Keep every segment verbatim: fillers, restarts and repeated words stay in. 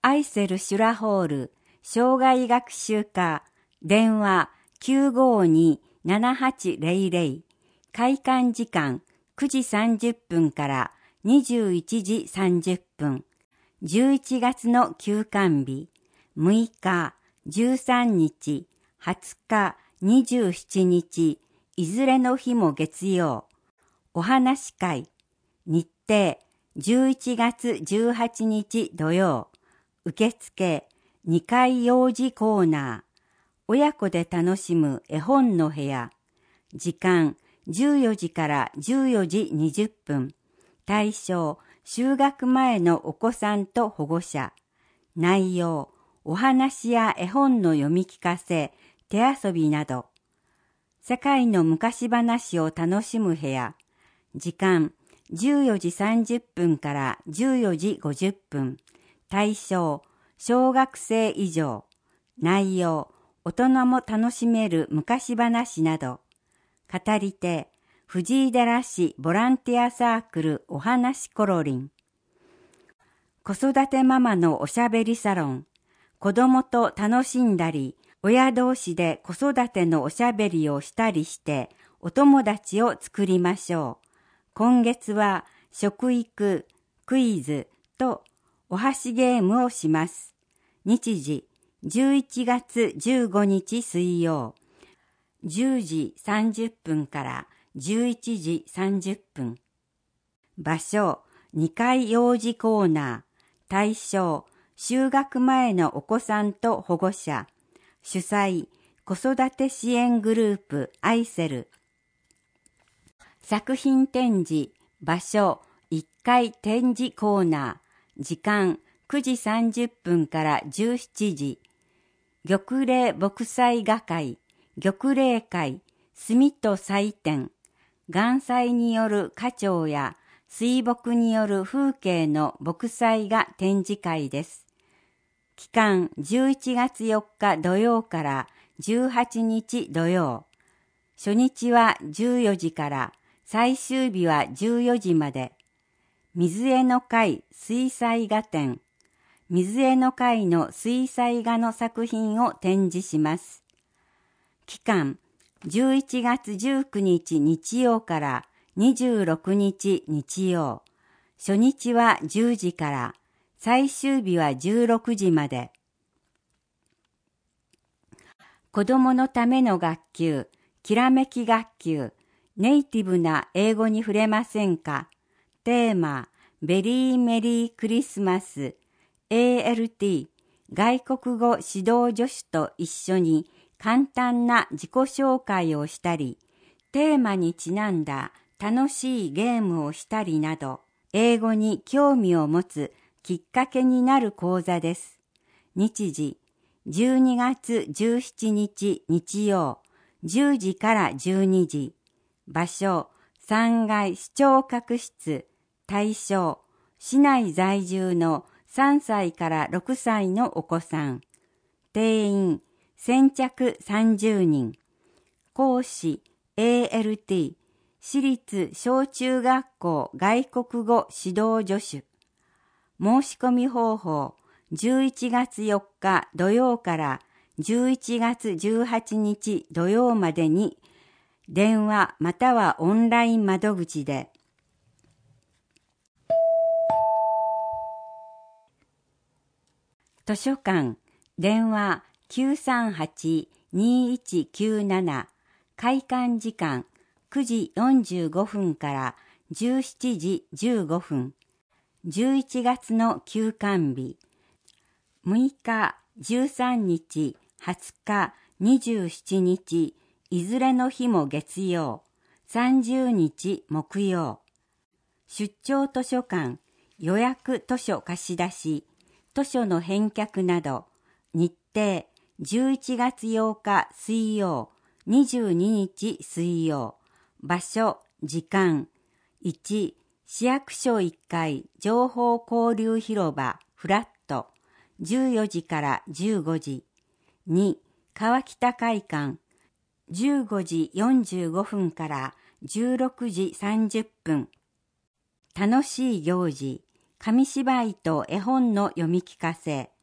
アイセルシュラホール生涯学習科電話 きゅうごに ななはちゼロゼロ 開館時間くじさんじゅっぷんからにじゅういちじさんじゅっぷんじゅういちがつの休館日むいか、じゅうさんにち、はつか、にじゅうしちにちいずれの日も月曜お話会日程じゅういちがつじゅうはちにち土曜受付にかい幼児コーナー親子で楽しむ絵本の部屋時間じゅうよじからじゅうよじにじゅっぷん対象就学前のお子さんと保護者内容お話や絵本の読み聞かせ手遊びなど世界の昔話を楽しむ部屋時間じゅうよじさんじゅっぷんからじゅうよじごじゅっぷん対象小学生以上内容大人も楽しめる昔話など語り手藤井寺市ボランティアサークルおはなしコロリン子育てママのおしゃべりサロン子供と楽しんだり親同士で子育てのおしゃべりをしたりしてお友達を作りましょう。今月は食育、クイズとお箸ゲームをします。日時じゅういちがつじゅうごにち水曜じゅうじさんじゅっぷんからじゅういちじさんじゅっぷん場所にかい幼児コーナー対象就学前のお子さんと保護者主催子育て支援グループアイセル作品展示場所いっかい展示コーナー時間くじさんじゅっぷんからじゅうしちじ玉霊牧祭画会玉霊会墨と祭典岩祭による花鳥や水墨による風景の牧祭が展示会です。期間じゅういちがつよっか土曜からじゅうはちにち土曜。初日はじゅうよじから最終日はじゅうよじまで。水絵の会水彩画展。水絵の会の水彩画の作品を展示します。期間じゅういちがつじゅうくにち日曜からにじゅうろくにち日曜。初日はじゅうじから最終日はじゅうろくじまで。子供のための学級、きらめき学級、ネイティブな英語に触れませんか？テーマ、ベリーメリークリスマス、エーエルティー、外国語指導助手と一緒に簡単な自己紹介をしたり、テーマにちなんだ楽しいゲームをしたりなど、英語に興味を持つきっかけになる講座です。日時、じゅうにがつじゅうしちにち日曜、じゅうじからじゅうにじ。場所、さんがい視聴覚室。対象、市内在住のさんさいからろくさいのお子さん。定員、先着さんじゅうにん。講師、エーエルティー、私立小中学校外国語指導助手。申し込み方法、じゅういちがつよっか土曜からじゅういちがつじゅうはちにち土曜までに、電話またはオンライン窓口で。図書館、電話きゅうさんはち にいちきゅうなな、開館時間くじよんじゅうごふんからじゅうしちじじゅうごふん、じゅういちがつの休館日、むいか、じゅうさんにち、はつか、にじゅうしちにち、いずれの日も月曜、さんじゅうにち木曜。出張図書館、予約図書貸し出し、図書の返却など、日程じゅういちがつようか水曜、にじゅうににち水曜、場所、時間、いち、市役所いっかい情報交流広場フラット、じゅうよじからじゅうごじ、に、川北会館、じゅうごじよんじゅうごふんからじゅうろくじさんじゅっぷん、楽しい行事、紙芝居と絵本の読み聞かせ、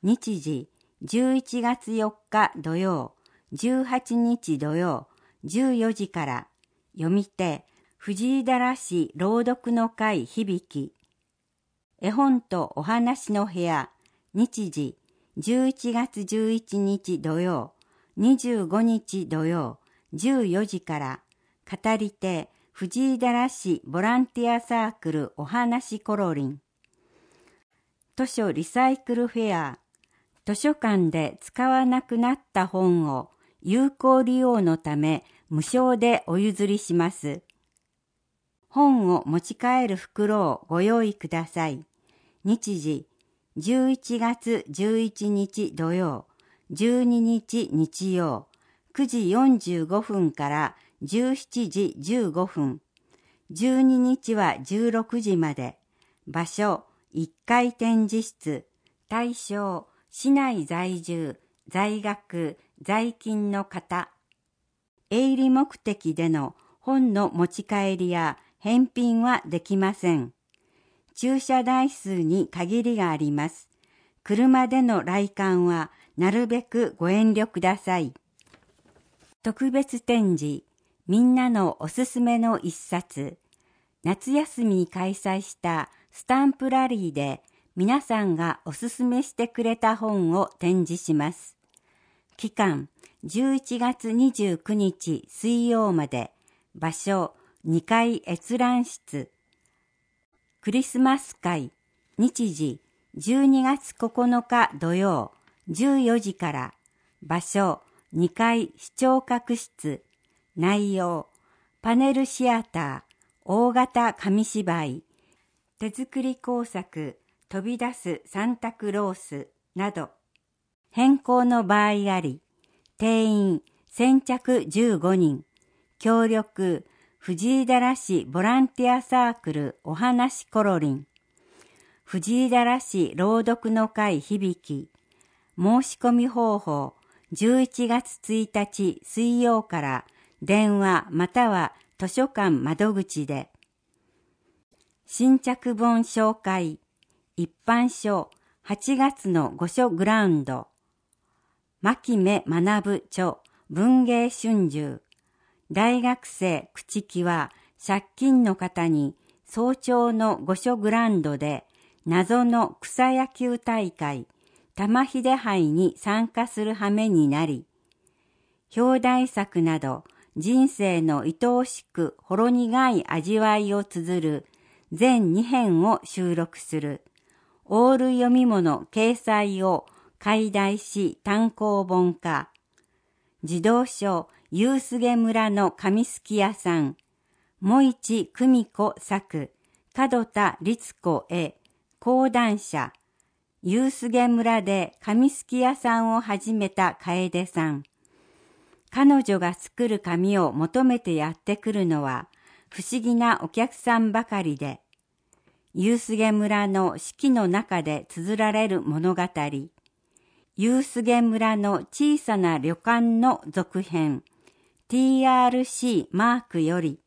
日時じゅういちがつよっか土曜、じゅうはちにち土曜、じゅうよじから、読み手、藤井寺市朗読の会響き。絵本とお話の部屋、日時じゅういちがつじゅういちにち土曜、にじゅうごにち土曜、じゅうよじから、語り手、藤井寺市ボランティアサークルお話コロリン。図書リサイクルフェア、図書館で使わなくなった本を有効利用のため無償でお譲りします。本を持ち帰る袋をご用意ください。日時じゅういちがつじゅういちにち土曜、じゅうににち日曜、くじよんじゅうごふんからじゅうしちじじゅうごふん、じゅうににちはじゅうろくじまで、場所いっかい展示室、対象市内在住、在学、在勤の方。営利目的での本の持ち帰りや返品はできません。駐車台数に限りがあります。車での来館はなるべくご遠慮ください。特別展示、みんなのおすすめの一冊。夏休みに開催したスタンプラリーで皆さんがおすすめしてくれた本を展示します。期間じゅういちがつにじゅうくにち水曜まで、場所にかい閲覧室。クリスマス会、日時じゅうにがつここのか土曜、じゅうよじから、場所にかい視聴覚室。内容パネルシアター、大型紙芝居、手作り工作、飛び出すサンタクロースなど。変更の場合あり、定員先着じゅうごにん、協力藤井寺市ボランティアサークルお話コロリン、藤井寺市朗読の会響き。申し込み方法じゅういちがつついたち水曜から電話または図書館窓口で。新着本紹介、一般書はちがつの御書グラウンド、牧目学著文芸春秋、大学生口木は借金の方に早朝の御書グラウンドで謎の草野球大会玉秀杯に参加する羽目になり、表題作など人生の愛おしくほろ苦い味わいを綴る全にへんを収録するオール読み物掲載を解題し単行本化。児童書夕菅村の紙すき屋さん、もいち久美子作、門田律子絵、講談社。夕菅村で紙すき屋さんを始めた楓さん。彼女が作る紙を求めてやってくるのは不思議なお客さんばかりで、夕菅村の四季の中で綴られる物語、夕菅村の小さな旅館の続編、ティーアールシー マークより。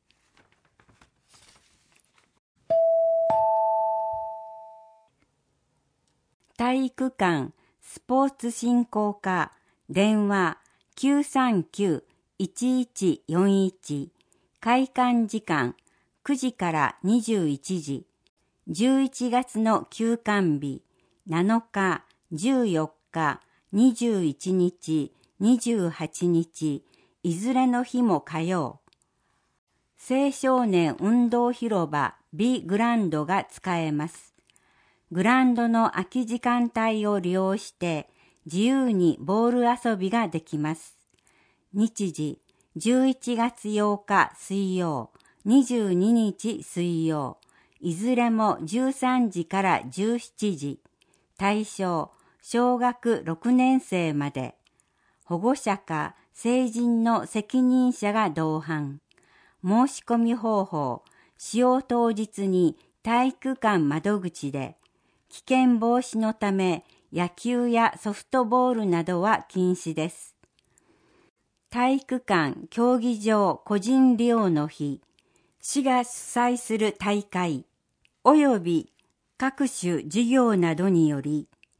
体育館スポーツ振興課、電話きゅうさんきゅう いちいちよんいち、開館時間くじからにじゅういちじ、じゅういちがつの休館日、なのか、じゅうよっか、にじゅういちにち、にじゅうはちにち、いずれの日も火曜。青少年運動広場 B グランドが使えます。グランドの空き時間帯を利用して自由にボール遊びができます。日時じゅういちがつようか水曜、にじゅうににち水曜、いずれもじゅうさんじからじゅうしちじ、対象小学ろくねんせいまで、保護者か成人の責任者が同伴。申し込み方法、使用当日に体育館窓口で、危険防止のため野球やソフトボールなどは禁止です。体育館競技場個人利用の日、市が主催する大会、および各種事業などにより、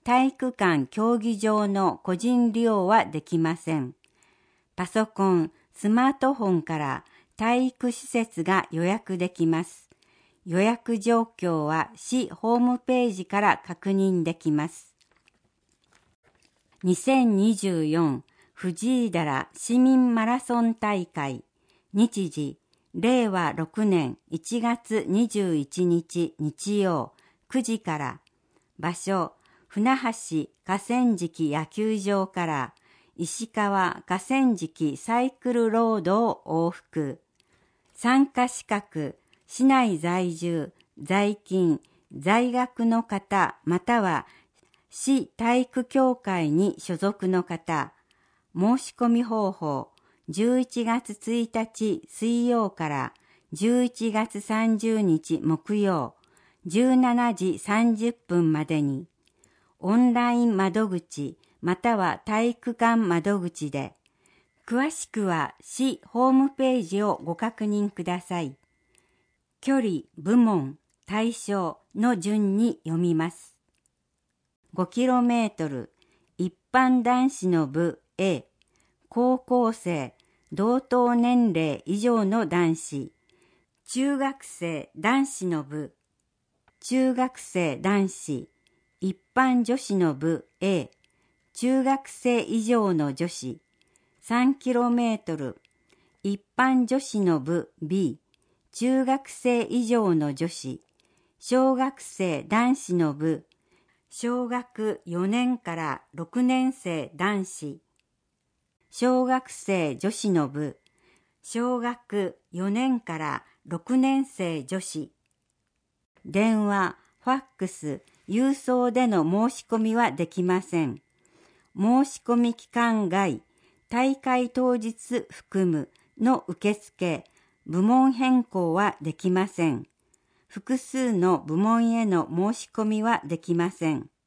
体育館競技場の個人利用はできません。パソコン、スマートフォンから体育施設が予約できます。予約状況は市ホームページから確認できます。にせんにじゅうよん藤井寺市民マラソン大会、日時、れいわろくねんいちがつにじゅういちにち日曜くじから、場所、船橋河川敷野球場から石川河川敷サイクルロードを往復。参加資格、市内在住、在勤、在学の方または市体育協会に所属の方。申し込み方法、じゅういちがつついたち水曜からじゅういちがつさんじゅうにち木曜、じゅうしちじさんじゅっぷんまでに、オンライン窓口または体育館窓口で、詳しくは市ホームページをご確認ください。距離、部門、対象の順に読みます。ごキロメートル、一般男子の部 A、高校生、同等年齢以上の男子、中学生男子の部、中学生男子、一般女子の部 A、中学生以上の女子、さんキロメートル、一般女子の部 B、中学生以上の女子、小学生男子の部、小学よねんからろくねん生男子、小学生女子の部、小学よねんからろくねん生女子。電話、ファックス、郵送での申し込みはできません。申し込み期間外、大会当日含むの受付、部門変更はできません。複数の部門への申し込みはできません。